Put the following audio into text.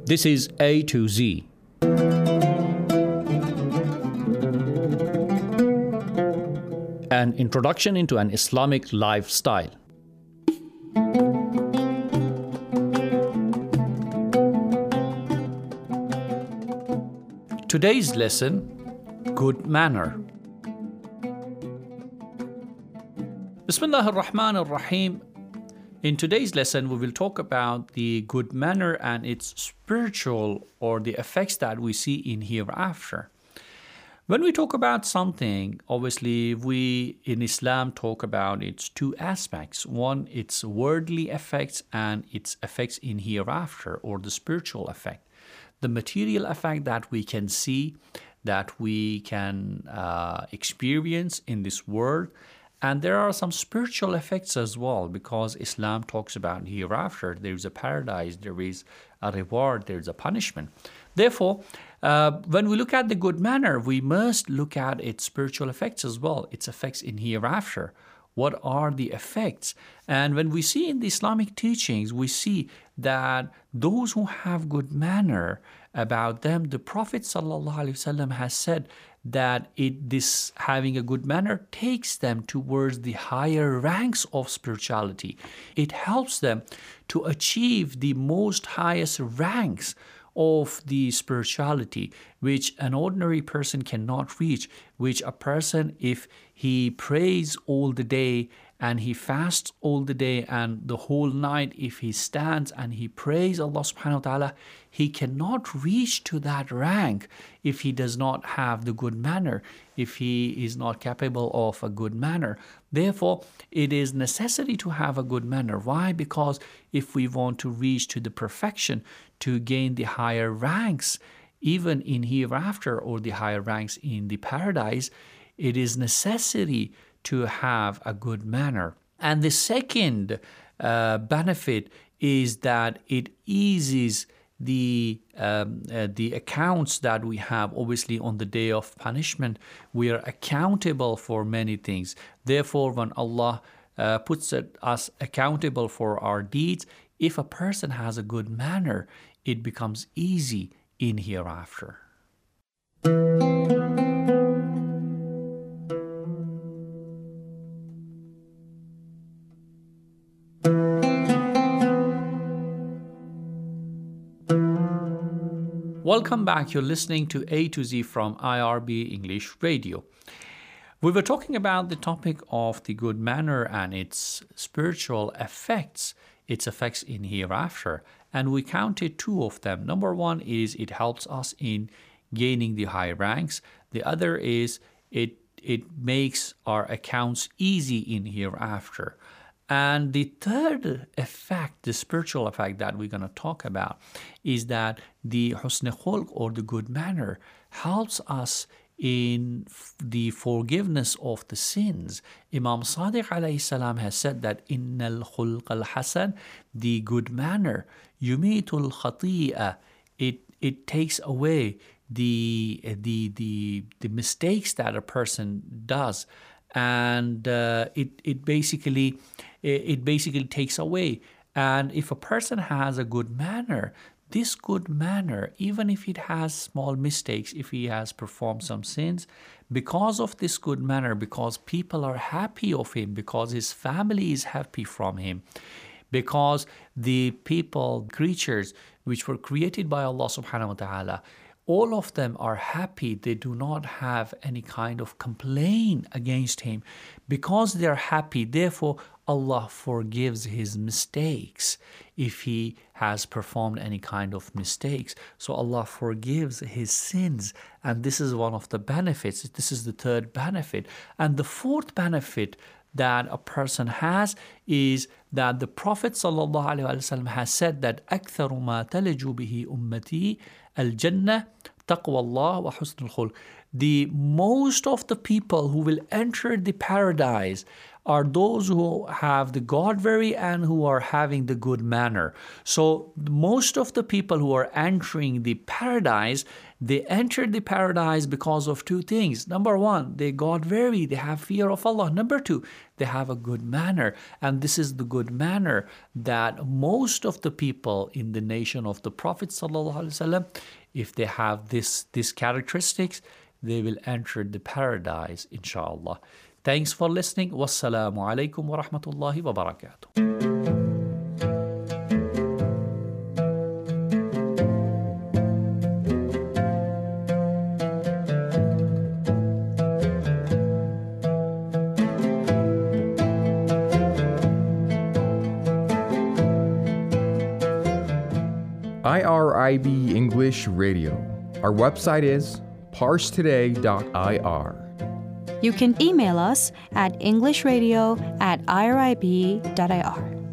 This is A to Z. An introduction into an Islamic lifestyle. Today's lesson, good manner. Bismillah ar-Rahman ar-Rahim. In today's lesson, we will talk about the good manner and its spiritual or the effects that we see in hereafter. When we talk about something, obviously we in Islam talk about its two aspects. One, its worldly effects and its effects in hereafter, or the spiritual effect. The material effect that we can see, that we can experience in this world. And there are some spiritual effects as well, because Islam talks about hereafter. There is a paradise, there is a reward, there is a punishment. Therefore, when we look at the good manner, we must look at its spiritual effects as well, its effects in hereafter. What are the effects? And when we see in the Islamic teachings, we see that those who have good manner about them, the Prophet ﷺ has said that this having a good manner takes them towards the higher ranks of spirituality. It helps them to achieve the most highest ranks of the spirituality, which an ordinary person cannot reach, which a person, if he prays all the day and he fasts all the day and the whole night, if he stands and he prays Allah subhanahu wa ta'ala, he cannot reach to that rank if he does not have the good manner, if he is not capable of a good manner. Therefore, it is necessary to have a good manner. Why? Because if we want to reach to the perfection, to gain the higher ranks, even in hereafter, or the higher ranks in the paradise, it is necessary to have a good manner. And the second benefit is that it eases the accounts that we have. Obviously, on the day of punishment, we are accountable for many things. Therefore, when Allah puts us accountable for our deeds, if a person has a good manner, it becomes easy in hereafter. Welcome back. You're listening to A to Z from IRB English Radio. We were talking about the topic of the good manner and its spiritual effects, its effects in hereafter, and we counted two of them. Number one is it helps us in gaining the high ranks. The other is it makes our accounts easy in hereafter. And the third effect, the spiritual effect that we're going to talk about, is that the husn khulq, or the good manner, helps us in the forgiveness of the sins. Imam Sadiq alayhi salam has said that innal khulq al-hasan, the good manner, yumitul khati'a, it takes away the mistakes that a person does, and it basically takes away. And if a person has a good manner, this good manner, even if it has small mistakes, if he has performed some sins, because of this good manner, because people are happy of him, because his family is happy from him, because the people, creatures which were created by Allah subhanahu wa ta'ala, all of them are happy. They do not have any kind of complaint against him. Because they are happy, therefore Allah forgives his mistakes if he has performed any kind of mistakes. So Allah forgives his sins. And this is one of the benefits. This is the third benefit. And the fourth benefit that a person has is that the Prophet ﷺ has said that أَكْثَرُ مَا تَلِجُ بِهِ أُمَّتِي الْجَنَّةِ تَقْوَى اللَّهِ وَحُسْنُ الْخُلْقِ. The most of the people who will enter the paradise are those who have the God-fear and who are having the good manner. So most of the people who are entering the paradise, they enter the paradise because of two things. Number one, they God-fear, they have fear of Allah. Number two, they have a good manner. And this is the good manner that most of the people in the nation of the Prophet ﷺ, if they have these characteristics, they will enter the paradise, inshallah. Thanks for listening. Wassalamu alaikum wa rahmatullahi wa barakatuh. IRIB English Radio. Our website is parsetoday.ir. You can email us at englishradio@irib.ir.